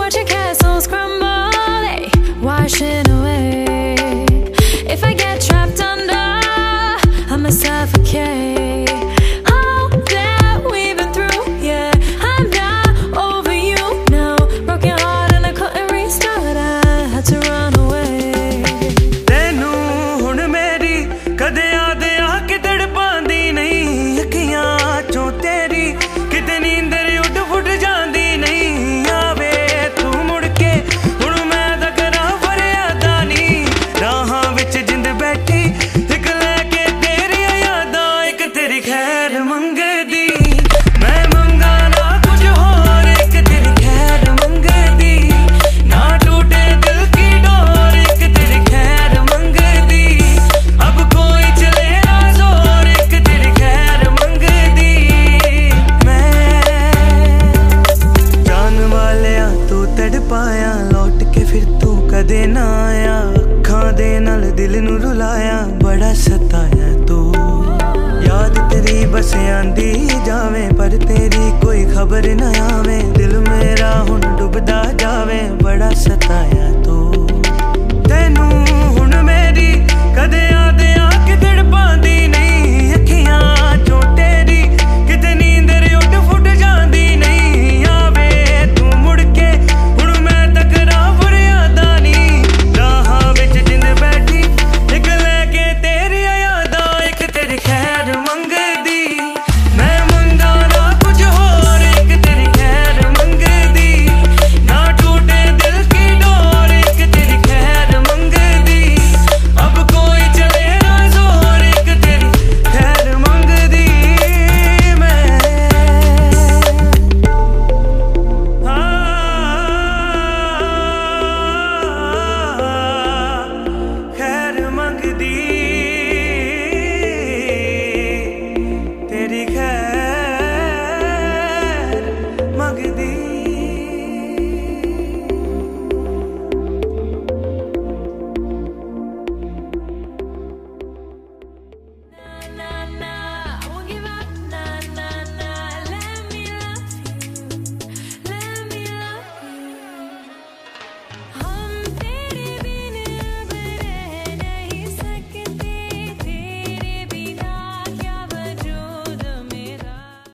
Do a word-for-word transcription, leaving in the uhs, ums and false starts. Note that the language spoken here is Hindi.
watching castles crumble, they washing away. If I get trapped under, I'ma suffocate. All that we've been through, yeah, I'm not over you now. Broken heart and I couldn't restart, I had to run away. Tenu hun meri kade yaad aake tadpaandi nahi, akhiyan chon teri kite neend ud fut jaandi nahi. Aave tu mud ke hun main ta kara faryada ni, rahan vich jind baithi ek leke teri yaadan, ek teri khair mangdi. Main manga na kuch aur, ek teri khair mangdi. Na toote dil ki door, ek teri khair mangdi. Ab koi chale na zor, ek teri khair mangdi. Main jaan waliya tu tadpaya, लौट के फिर तू कदे ना आया. अखां दे नाल दिल नू रुलाया, बड़ा सताया तू. याद तेरी बस आंदी जावे, पर तेरी कोई खबर ना आवे. दिल मेरा हुण डुबदा जावे, बड़ा सताया